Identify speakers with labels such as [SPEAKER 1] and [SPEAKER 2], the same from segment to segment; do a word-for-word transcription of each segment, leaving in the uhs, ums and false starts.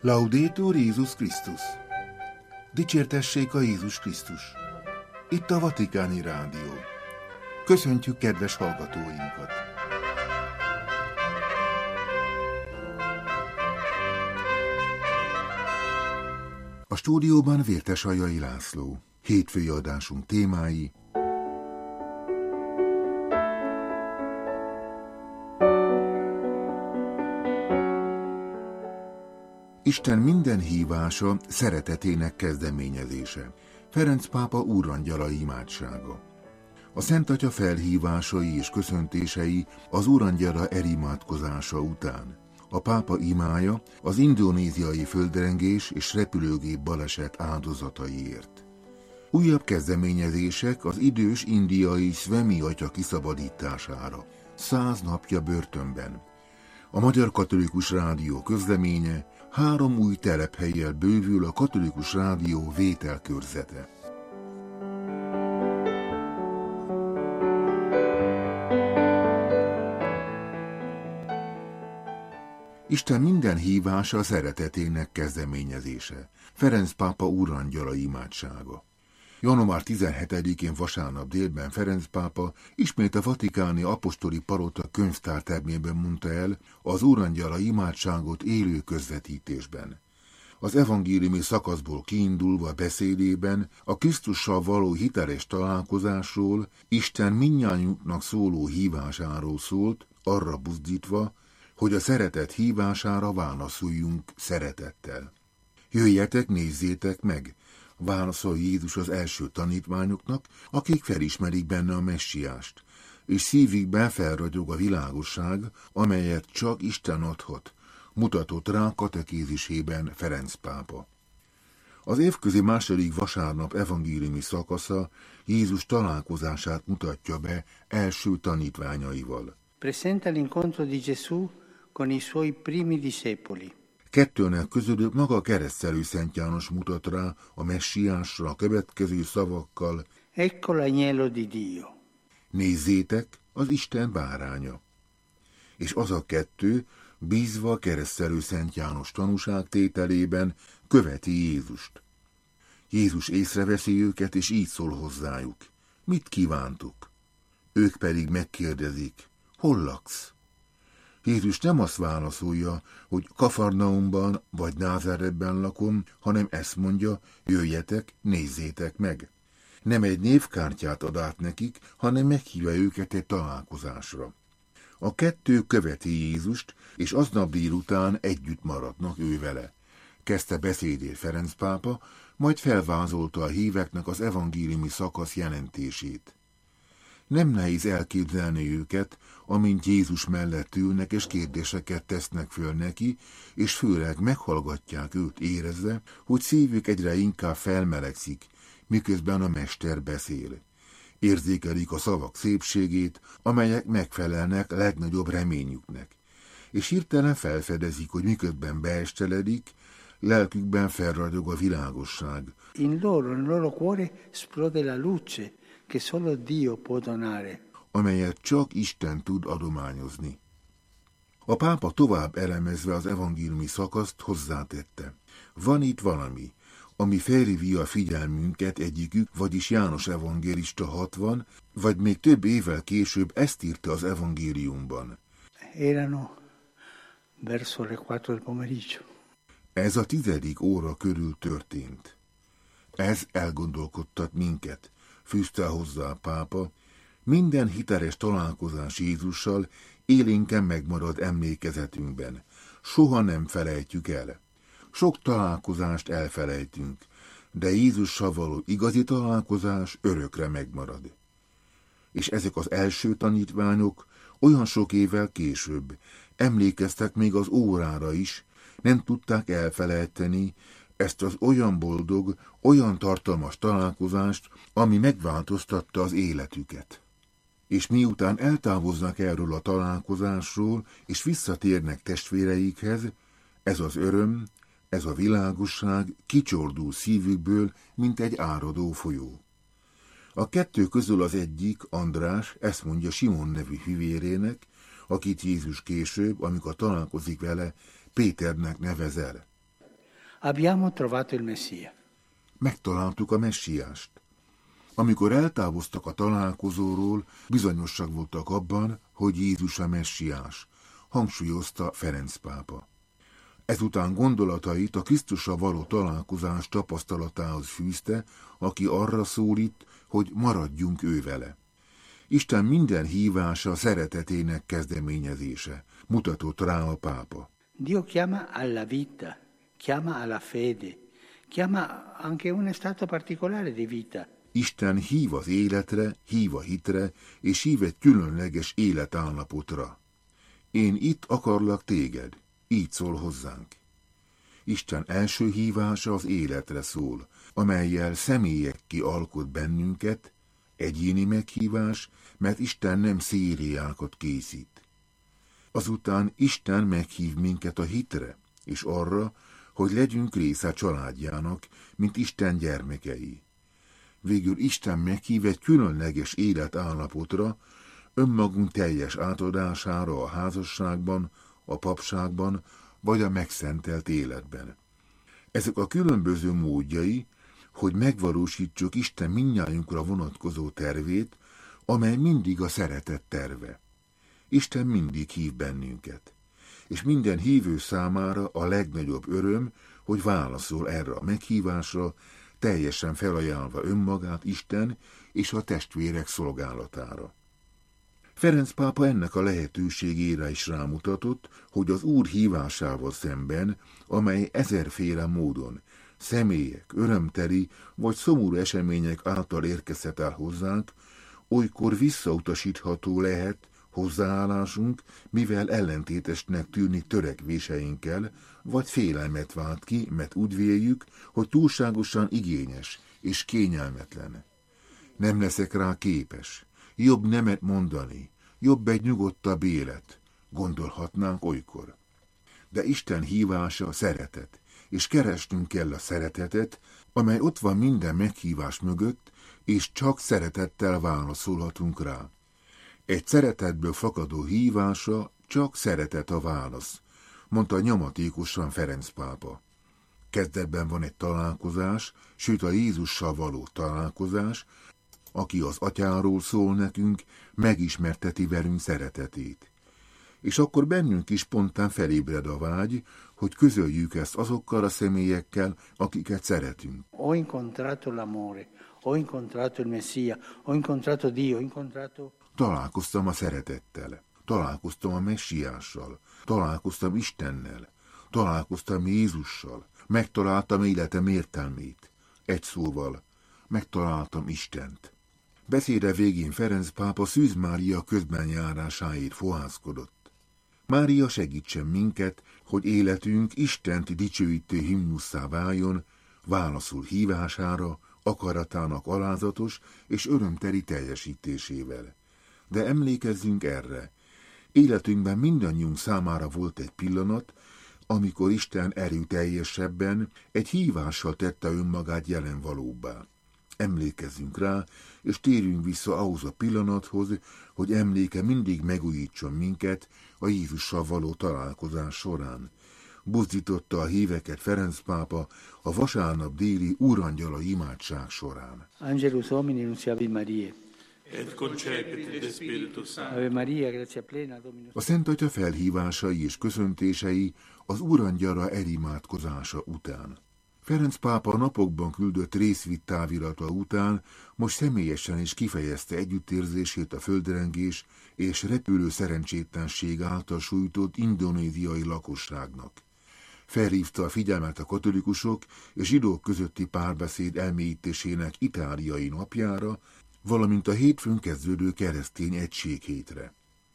[SPEAKER 1] Laudetur Jézus Krisztus! Dicsértessék a Jézus Krisztus! Itt a Vatikáni Rádió. Köszöntjük kedves hallgatóinkat! A stúdióban Vértesajai László. Hétfői adásunk témái: Isten minden hívása szeretetének kezdeményezése. Ferenc pápa úrangyalai imádsága. A Szent Atya felhívásai és köszöntései az úrangyala elimádkozása után. A pápa imája az indonéziai földrengés és repülőgép baleset áldozataiért. Újabb kezdeményezések az idős indiai Swami atya kiszabadítására. Száz napja börtönben. A Magyar Katolikus Rádió közleménye: három új telephellyel bővül a Katolikus Rádió vételkörzete. Isten minden hívása szeretetének kezdeményezése. Ferenc pápa úrangyala imádsága. január tizenhetedikén vasárnap délben Ferenc pápa ismét a vatikáni apostoli palota könyvtártermében mondta el az úrangyala imádságot élő közvetítésben. Az evangéliumi szakaszból kiindulva beszédében a Krisztussal való hiteles találkozásról, Isten mindnyájunknak szóló hívásáról szólt, arra buzdítva, hogy a szeretet hívására válaszoljunk szeretettel. Jöjjetek, nézzétek meg! Válaszol Jézus az első tanítványoknak, akik felismerik benne a messiást, és szívükben felragyog a világosság, amelyet csak Isten adhat, mutatott rá katekézisében Ferenc pápa. Az évközi második vasárnap evangéliumi szakasza Jézus találkozását mutatja be első tanítványaival.
[SPEAKER 2] Presenta l'incontro di Gesù con i suoi primi discepoli.
[SPEAKER 1] Kettőnek közülük maga a keresztelő Szent János mutat rá a messiásra a következő szavakkal:
[SPEAKER 2] Ecco l'agnello di Dio.
[SPEAKER 1] Nézzétek, az Isten báránya. És az a kettő, bízva a keresztelő Szent János tanúságtételében, követi Jézust. Jézus észreveszi őket, és így szól hozzájuk: mit kívántuk? Ők pedig megkérdezik: hol laksz? Jézus nem azt válaszolja, hogy Kafarnaumban vagy Názáretben lakom, hanem ezt mondja: jöjjetek, nézzétek meg. Nem egy névkártyát ad át nekik, hanem meghívja őket egy találkozásra. A kettő követi Jézust, és aznap délután együtt maradnak ő vele. Kezdte beszédét Ferenc pápa, majd felvázolta a híveknek az evangéliumi szakasz jelentését. Nem nehéz elképzelni őket, amint Jézus mellett ülnek és kérdéseket tesznek föl neki, és főleg meghallgatják őt, érezve, hogy szívük egyre inkább felmelegszik, miközben a mester beszél. Érzékelik a szavak szépségét, amelyek megfelelnek legnagyobb reményüknek. És hirtelen felfedezik, hogy miközben beesteledik, lelkükben felragyog a világosság.
[SPEAKER 2] In loro, nel loro cuore esplode la luce che solo Dio può donare,
[SPEAKER 1] amelyet csak Isten tud adományozni. A pápa tovább elemezve az evangéliumi szakaszt hozzátette: van itt valami, ami felhívja a figyelmünket, egyikük, vagyis János evangélista hatvan, vagy még több évvel később ezt írta az evangéliumban.
[SPEAKER 2] Erano verso le quattro del pomeriggio.
[SPEAKER 1] Ez a tizedik óra körül történt. Ez elgondolkodtat minket, fűzte hozzá a pápa. Minden hiteles találkozás Jézussal élénken megmarad emlékezetünkben. Soha nem felejtjük el. Sok találkozást elfelejtünk, de Jézussal való igazi találkozás örökre megmarad. És ezek az első tanítványok olyan sok évvel később emlékeztek még az órára is, nem tudták elfelejteni ezt az olyan boldog, olyan tartalmas találkozást, ami megváltoztatta az életüket. És miután eltávoznak erről a találkozásról, és visszatérnek testvéreikhez, ez az öröm, ez a világosság kicsordul szívükből, mint egy áradó folyó. A kettő közül az egyik, András, ezt mondja Simon nevű fivérének, akit Jézus később, amikor találkozik vele, Péternek nevez el.
[SPEAKER 2] Abbiamo trovato il Messia.
[SPEAKER 1] Megtaláltuk a messiást. Amikor eltávoztak a találkozóról, bizonyosak voltak abban, hogy Jézus a messiás, hangsúlyozta Ferenc pápa. Ezután gondolatait a Krisztussal való találkozás tapasztalatához fűzte, aki arra szólít, hogy maradjunk ő vele. Isten minden hívása szeretetének kezdeményezése, mutatott rá a pápa.
[SPEAKER 2] Dio chiama alla vita, chiama alla fede, chiama anche un stato particolare di vita.
[SPEAKER 1] Isten hív az életre, hív a hitre, és hív egy különleges életállapotra. Én itt akarlak téged, így szól hozzánk. Isten első hívása az életre szól, amellyel személyekké alkot bennünket, egyéni meghívás, mert Isten nem szériákat készít. Azután Isten meghív minket a hitre, és arra, hogy legyünk része családjának, mint Isten gyermekei. Végül Isten meghív egy különleges életállapotra, önmagunk teljes átadására a házasságban, a papságban, vagy a megszentelt életben. Ezek a különböző módjai, hogy megvalósítsuk Isten mindnyájunkra vonatkozó tervét, amely mindig a szeretet terve. Isten mindig hív bennünket, és minden hívő számára a legnagyobb öröm, hogy válaszol erre a meghívásra, teljesen felajánlva önmagát Isten és a testvérek szolgálatára. Ferenc pápa ennek a lehetőségére is rámutatott, hogy az Úr hívásával szemben, amely ezerféle módon, személyek, örömteli vagy szomorú események által érkezhet el hozzánk, olykor visszautasítható lehet hozzáállásunk, mivel ellentétesnek tűnik törekvéseinkkel, vagy félelmet vált ki, mert úgy véljük, hogy túlságosan igényes és kényelmetlen. Nem leszek rá képes, jobb nemet mondani, jobb egy nyugodtabb élet, gondolhatnánk olykor. De Isten hívása szeretet, és keresnünk kell a szeretetet, amely ott van minden meghívás mögött, és csak szeretettel válaszolhatunk rá. Egy szeretetből fakadó hívása csak szeretet a válasz, mondta nyomatékosan Ferenc pápa. Kezdetben van egy találkozás, sőt a Jézussal való találkozás, aki az atyáról szól nekünk, megismerteti velünk szeretetét. És akkor bennünk is spontán felébred a vágy, hogy közöljük ezt azokkal a személyekkel, akiket szeretünk.
[SPEAKER 2] Ho incontrato l'amore, ho incontrato il Messia, ho incontrato Dio, ho incontrato...
[SPEAKER 1] Találkoztam a szeretettel, találkoztam a messiással, találkoztam Istennel, találkoztam Jézussal, megtaláltam életem értelmét. Egy szóval, megtaláltam Istent. Beszéde végén Ferenc pápa Szűz Mária közbenjárásáért fohászkodott. Mária segítsen minket, hogy életünk Istent dicsőítő himnusszá váljon, válaszul hívására, akaratának alázatos és örömteli teljesítésével. De emlékezzünk erre, életünkben mindannyiunk számára volt egy pillanat, amikor Isten erőteljesebben egy hívással tette önmagát jelenvalóbbá. Emlékezzünk rá, és térjünk vissza ahhoz a pillanathoz, hogy emléke mindig megújítson minket a Jézussal való találkozás során. Buzdította a híveket Ferenc pápa a vasárnap déli úrangyala imádság során.
[SPEAKER 2] Angelus Domini nunciavit Mariae.
[SPEAKER 3] Et concepit de Spiritus Sancti.
[SPEAKER 2] Ave Maria, gratia plena, Dominus.
[SPEAKER 1] A Szent Atya felhívásai és köszöntései az úrangyala elimádkozása után. Ferenc pápa a napokban küldött részvitt távirata után most személyesen is kifejezte együttérzését a földrengés és repülő szerencsétlenség által sújtott indonéziai lakosságnak. Felhívta a figyelmet a katolikusok és zsidók közötti párbeszéd elmélyítésének itáliai napjára, valamint a hétfőn kezdődő keresztény egységhétre.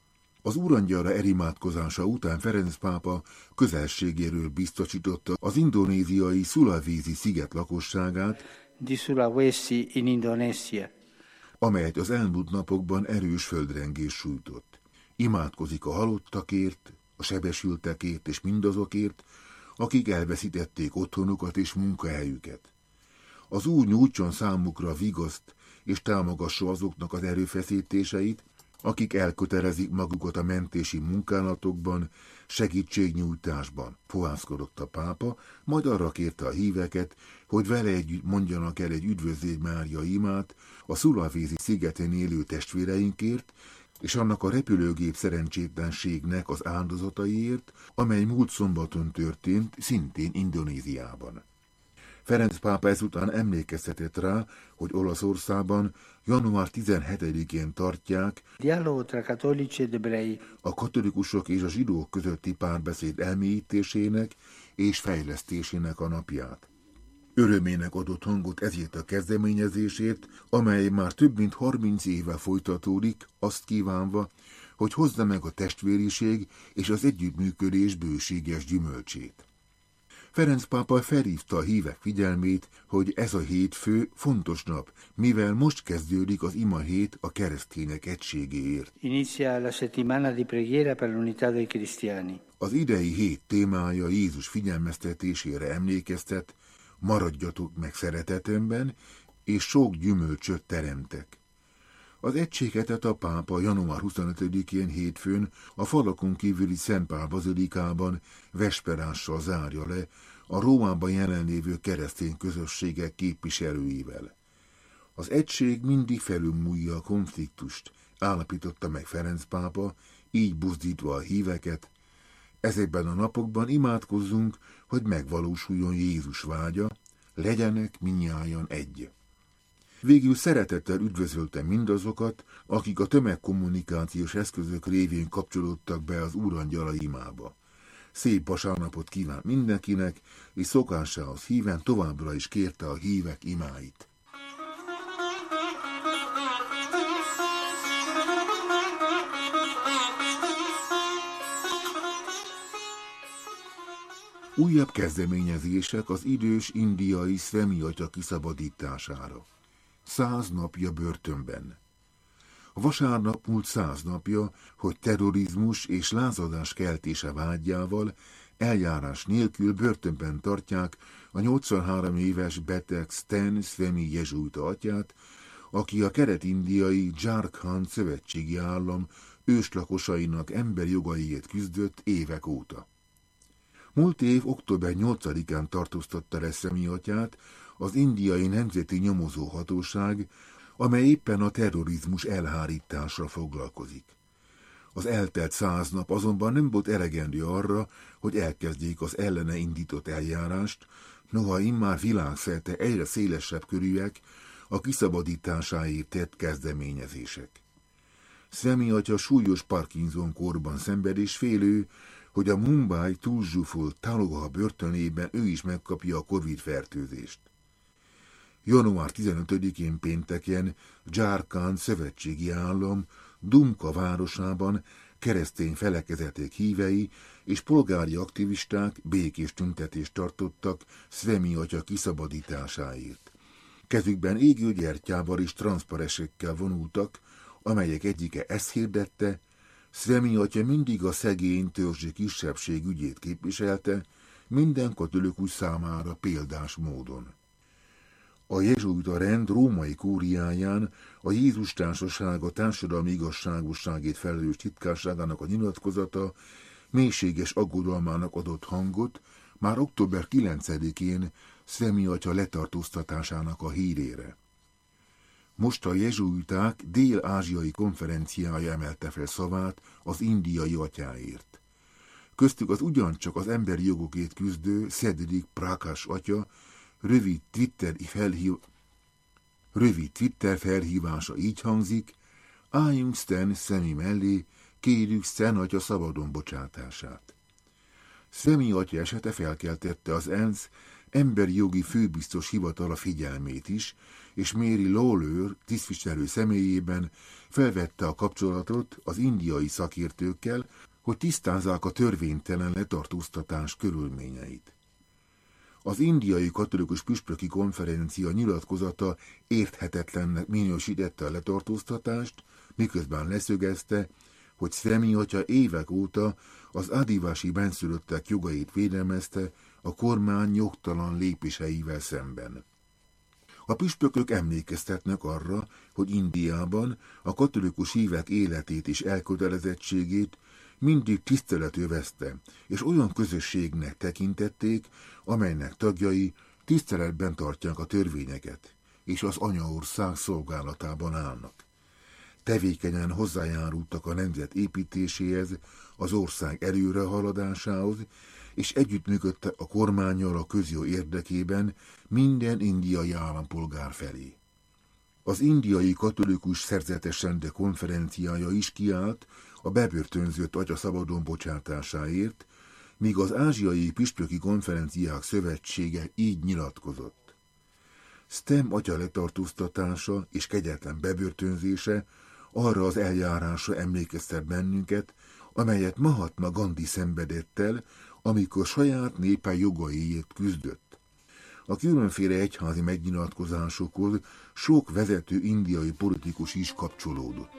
[SPEAKER 1] Az úrangyalra elimádkozása után Ferenc pápa közelségéről biztosította az indonéziai Sulawesi sziget lakosságát,
[SPEAKER 2] Di Sulawesi in Indonesia.
[SPEAKER 1] amelyet az elmúlt napokban erős földrengés sújtott. Imádkozik a halottakért, a sebesültekért és mindazokért, akik elveszítették otthonukat és munkahelyüket. Az Úr nyújtson számukra vigaszt, és támogassa azoknak az erőfeszítéseit, akik elkötelezik magukat a mentési munkálatokban, segítségnyújtásban, fohászkodott a pápa, majd arra kérte a híveket, hogy vele együtt mondjanak el egy Üdvözlégy Mária imát a Sulawesi szigeten élő testvéreinkért, és annak a repülőgép szerencsétlenségnek az áldozataiért, amely múlt szombaton történt, szintén Indonéziában. Ferenc pápa ezután emlékeztetett rá, hogy Olaszországban január tizenhetedikén tartják a katolikusok és a zsidók közötti párbeszéd elmélyítésének és fejlesztésének a napját. Örömének adott hangot ezért a kezdeményezésért, amely már több mint harminc éve folytatódik, azt kívánva, hogy hozza meg a testvériség és az együttműködés bőséges gyümölcsét. Ferenc pápa felhívta a hívek figyelmét, hogy ez a hétfő fontos nap, mivel most kezdődik az ima hét a keresztények egységéért.
[SPEAKER 2] Inizia la settimana di preghiera per l'unità dei cristiani.
[SPEAKER 1] Az idei hét témája Jézus figyelmeztetésére emlékeztet, maradjatok meg szeretetemben, és sok gyümölcsöt teremtek. Az egységhetet a pápa január huszonötödikén hétfőn a falakon kívüli Szent Pál bazilikában vesperással zárja le a Rómában jelenlévő keresztény közösségek képviselőivel. Az egység mindig felülmúlja a konfliktust, állapította meg Ferenc pápa, így buzdítva a híveket. Ezekben a napokban imádkozzunk, hogy megvalósuljon Jézus vágya, legyenek mindnyájan egy. Végül szeretettel üdvözöltem mindazokat, akik a tömegkommunikációs eszközök révén kapcsolódtak be az Úrangyala imába. Szép vasárnapot kíván mindenkinek, és szokásához híven továbbra is kérte a hívek imáit. Újabb kezdeményezések az idős indiai Swami atya kiszabadítására. Száz napja börtönben. A vasárnap múlt száz napja, hogy terrorizmus és lázadás keltése vágyával eljárás nélkül börtönben tartják a nyolcvanhárom éves beteg Stan Swami jezsuita atyát, aki a kelet-indiai Jharkhand szövetségi állam őslakosainak emberi jogaiért küzdött évek óta. Múlt év október nyolcadikán tartóztatta le Swami atyát az indiai nemzeti nyomozóhatóság, amely éppen a terrorizmus elhárításra foglalkozik. Az eltelt száz nap azonban nem volt elegendő arra, hogy elkezdjék az ellene indított eljárást, noha immár világszerte egyre szélesebb körűek a kiszabadításáért tett kezdeményezések. Swami atya súlyos Parkinson-kórban szenved, és félő, hogy a Mumbai túlzsúfolt Taloha börtönében ő is megkapja a Covid-fertőzést. január tizenötödikén pénteken Jharkhand szövetségi állam Dumka városában keresztény felekezetek hívei és polgári aktivisták békés tüntetést tartottak Swami atya kiszabadításáért. Kezükben égő gyertyával és transzparensekkel vonultak, amelyek egyike ezt hirdette: Swami atya mindig a szegény törzsi kisebbség ügyét képviselte, minden katolikus számára példás módon. A jezsuita rend római kúriáján a Jézus Társasága társadalmi igazságosságért felelős titkárságának a nyilatkozata mélységes aggodalmának adott hangot már október kilencedikén Swami atya letartóztatásának a hírére. Most a jezsuiták dél-ázsiai konferenciája emelte fel szavát az indiai atyáért. Köztük az ugyancsak az emberi jogokért küzdő Cedric Prakash atya rövid Twitter, felhív... rövid Twitter felhívása így hangzik: álljunk Stan Swami mellé, kérjük Stan atya szabadon bocsátását. Swami atya esete felkeltette az ENSZ emberi jogi főbiztos hivatala figyelmét is, és Mary Lawlor tisztviselő személyében felvette a kapcsolatot az indiai szakértőkkel, hogy tisztázzák a törvénytelen letartóztatás körülményeit. Az indiai katolikus püspöki konferencia nyilatkozata érthetetlennek minősítette a letartóztatást, miközben leszögezte, hogy Swami atya évek óta az adivasi benszülöttek jogait védelmezte a kormány jogtalan lépéseivel szemben. A püspökök emlékeztetnek arra, hogy Indiában a katolikus hívek életét és elkötelezettségét mindig tisztelet övezte, és olyan közösségnek tekintették, amelynek tagjai tiszteletben tartják a törvényeket, és az anyaország szolgálatában állnak. Tevékenyen hozzájárultak a nemzet építéséhez, az ország előrehaladásához, és együttműködtek a kormánnyal a közjó érdekében minden indiai állampolgár felé. Az indiai katolikus szerzetes rende konferenciája is kiállt a bebörtönzött atya szabadon bocsátásáért, míg az Ázsiai Püspöki Konferenciák Szövetsége így nyilatkozott. Stem atya letartóztatása és kegyetlen bebörtönzése arra az eljárásra emlékeztet bennünket, amelyet Mahatma Gandhi szenvedett el, amikor saját népe jogaiért küzdött. A különféle egyházi megnyilatkozásokhoz sok vezető indiai politikus is kapcsolódott.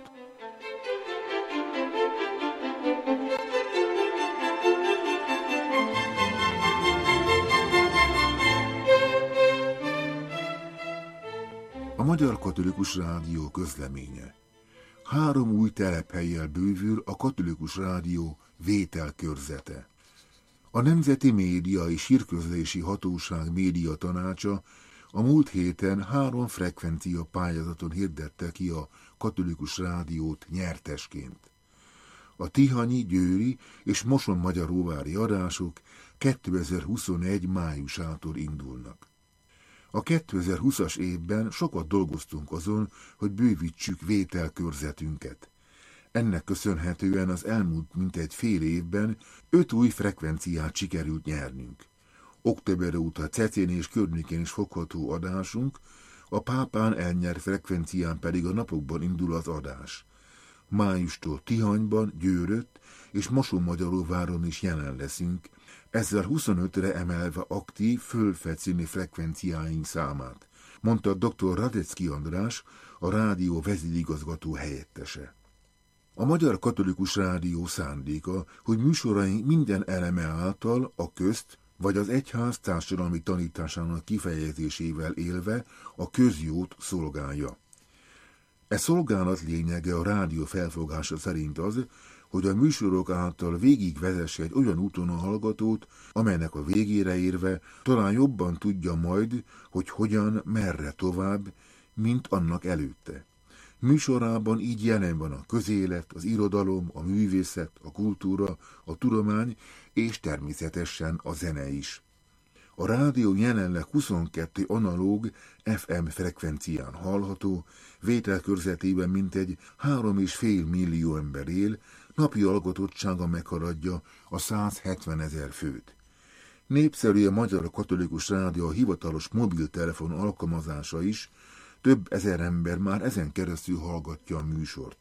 [SPEAKER 1] A Magyar Katolikus Rádió közleménye. Három új telephellyel bővül a Katolikus Rádió vételkörzete. A Nemzeti Média és Hírközlési Hatóság Média Tanácsa a múlt héten három frekvencia pályázaton hirdette ki a Katolikus Rádiót nyertesként. A tihanyi, győri és moson-magyaróvári adások kétezer-huszonegy májusától indulnak. A kétezer-húszas évben sokat dolgoztunk azon, hogy bővítsük vételkörzetünket. Ennek köszönhetően az elmúlt mintegy fél évben öt új frekvenciát sikerült nyernünk. Október óta Cecén és környékén is fogható adásunk, a Pápán elnyert frekvencián pedig a napokban indul az adás. Májustól Tihanyban, Győrött és Mosonmagyaróváron is jelen leszünk, ezzel huszonötre emelve aktív, fölfelszíni frekvenciáink számát, mondta dr. Radecki András, a rádió vezérigazgató helyettese. A Magyar Katolikus Rádió szándéka, hogy műsoraink minden eleme által a közt vagy az egyház társadalmi tanításának kifejezésével élve a közjót szolgálja. E szolgálat lényege a rádió felfogása szerint az, hogy a műsorok által végigvezesse egy olyan úton a hallgatót, amelynek a végére érve talán jobban tudja majd, hogy hogyan, merre tovább, mint annak előtte. Műsorában így jelen van a közélet, az irodalom, a művészet, a kultúra, a tudomány és természetesen a zene is. A rádió jelenleg huszonkettő analóg ef em frekvencián hallható, vételkörzetében mintegy három és fél millió ember él, napi hallgatottsága meghaladja a százhetvenezer főt. Népszerű a Magyar Katolikus Rádió hivatalos mobiltelefon alkalmazása is, több ezer ember már ezen keresztül hallgatja a műsort.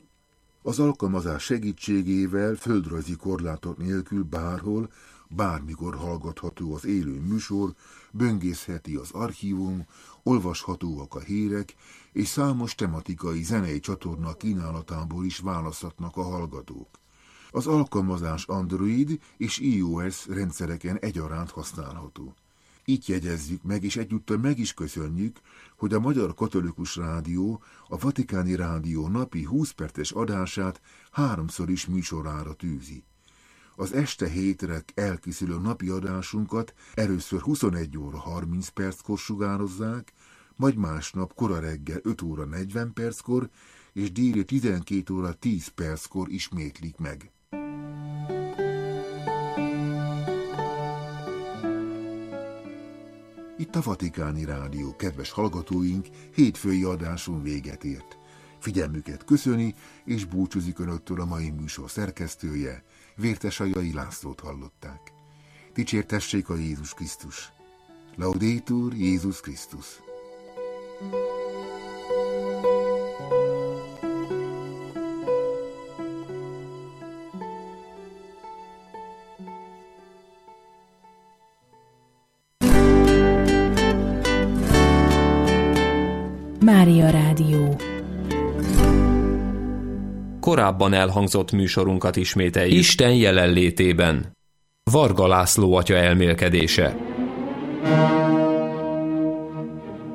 [SPEAKER 1] Az alkalmazás segítségével földrajzi korlátok nélkül bárhol, bármikor hallgatható az élő műsor, böngészheti az archívum, olvashatóak a hírek, és számos tematikai zenei csatorna kínálatából is választhatnak a hallgatók. Az alkalmazás Android és iOS rendszereken egyaránt használható. Így jegyezzük meg, és egyúttal meg is köszönjük, hogy a Magyar Katolikus Rádió, a Vatikáni Rádió napi húsz perces adását háromszor is műsorára tűzi. Az este hétre elkészülő napi adásunkat először huszonegy óra harminc perckor sugározzák, majd másnap kora reggel öt óra negyven perckor és déli tizenkét óra tíz perckor ismétlik meg. Itt a Vatikáni Rádió, kedves hallgatóink, hétfői adáson véget ért. Figyelmüket köszöni, és búcsúzik önöktől a mai műsor szerkesztője, Vértesajai Lászlót hallották. Dicsértessék a Jézus Krisztus! Laudetur Jézus Krisztus!
[SPEAKER 4] Mária Rádió.
[SPEAKER 5] Korábban elhangzott műsorunkat ismételjük. Isten jelenlétében. Varga László atya elmélkedése.